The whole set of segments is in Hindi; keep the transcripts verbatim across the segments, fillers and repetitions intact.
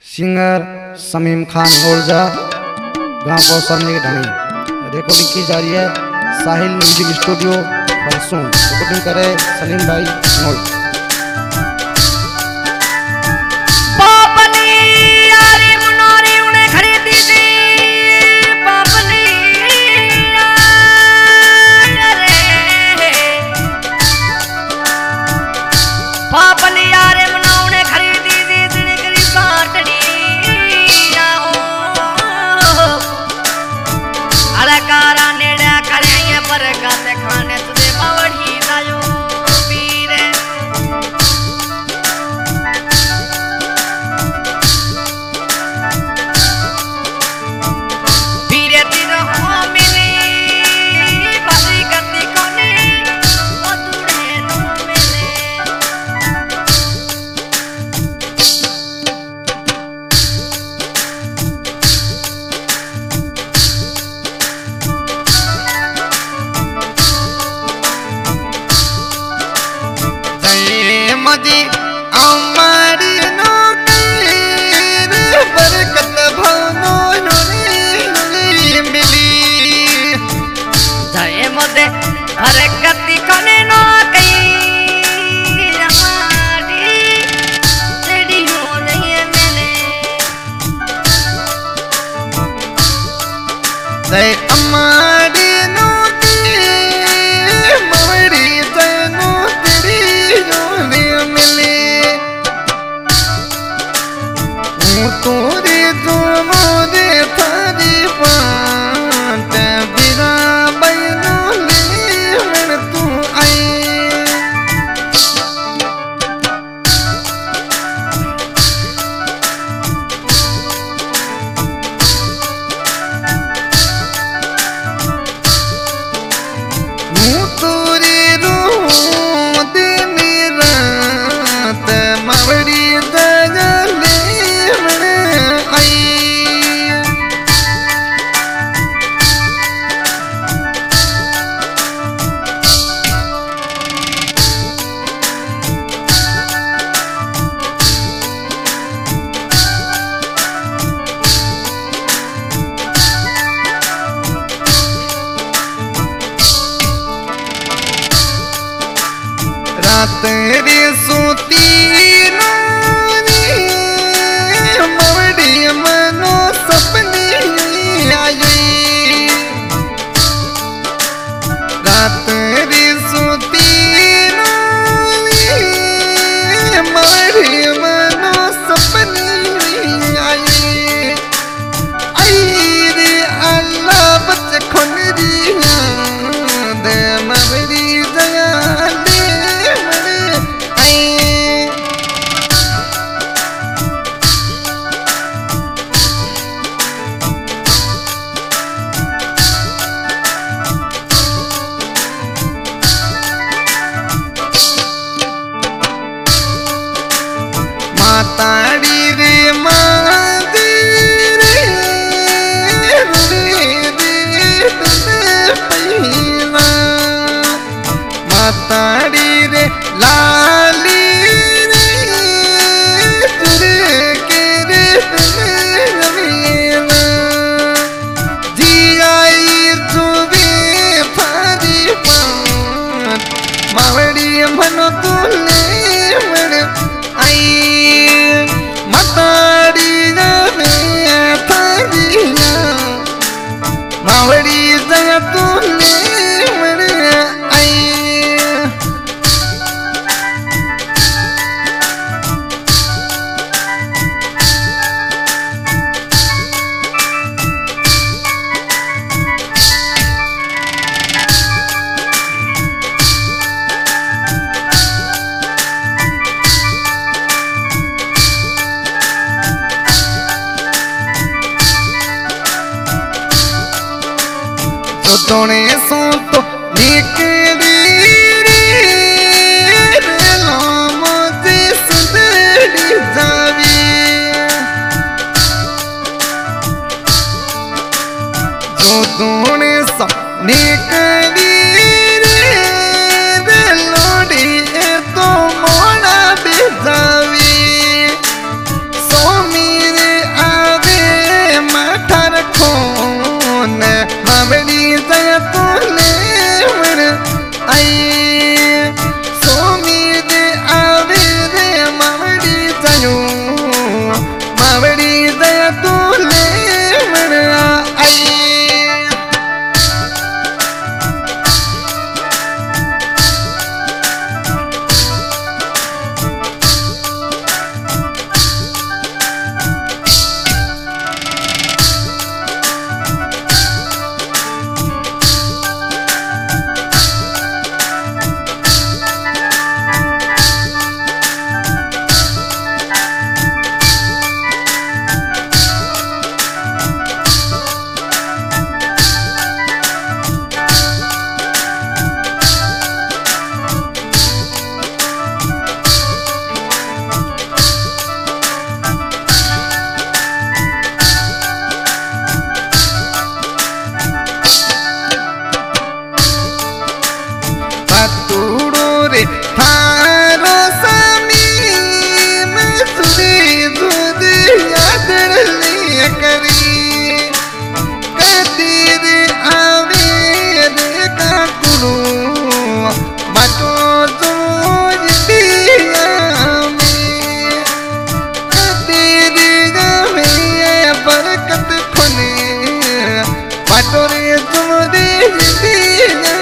सिंगर समीम खान ओरजा गांव पौसरने की ढाणी रिकॉर्डिंग की जा रही है साहिल म्यूजिक स्टूडियो फरसून। रिकॉर्डिंग करे सलीम भाई मोल। मदी अमारी नो बरकत भवनो नुनी मिली जय मदे बरकत कने नो कई हमारी तेरी हो नहीं मिले जय अमारी नो मवड़ी जनो तेरी तोरे जो मोरे थारी पांत बिना बैनो ले मन तू आई मु तोरे रो दिन रात मवड़ी दगले रात रे सोती मवड़ी मनो सपनी आई रात रे सोती मवड़ी मनो सपनी आई आई रे अल्लाह बच खुनरी दे मवड़ी दया माताड़ी रे मादी रे रे रे पहिला माताड़ी रे लाली रे तुरे के रे रवीला जी आई तुवे फारी पात मावड़ी मनो तुले मर आई मताड़ी जावे थारिया मावड़ी जया तुले मर आई तोने सो तो निकली रे लामों सुंदरी जावी जो तोने सो निकली रे लोड़ी तो मोड़ा बेजावी सो मेरे दूले मना आई पतूड़ो रे थारो सामी मैं सुधी दूध याद लिया करी कतीर आवे रे काकुड़ो बाटो जोज दिया में कतीर आवे बरकत फने बाटो रे जोज दिया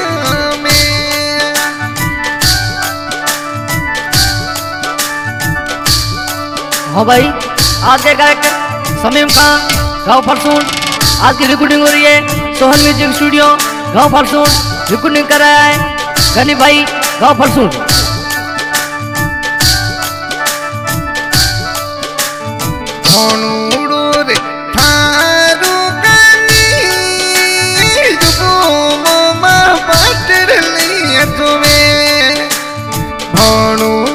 हाँ भाई, आज के गायक समीम खान गाँव फरसून, आज की रिकॉर्डिंग हो रही है सोहन म्यूजिक स्टूडियो गाँव फरसून। रिकॉर्डिंग कर रहा है गनी भाई गाँव फरसून। रे थारू कनी जुगो मोमा पाटर लिया तुम्हें भणू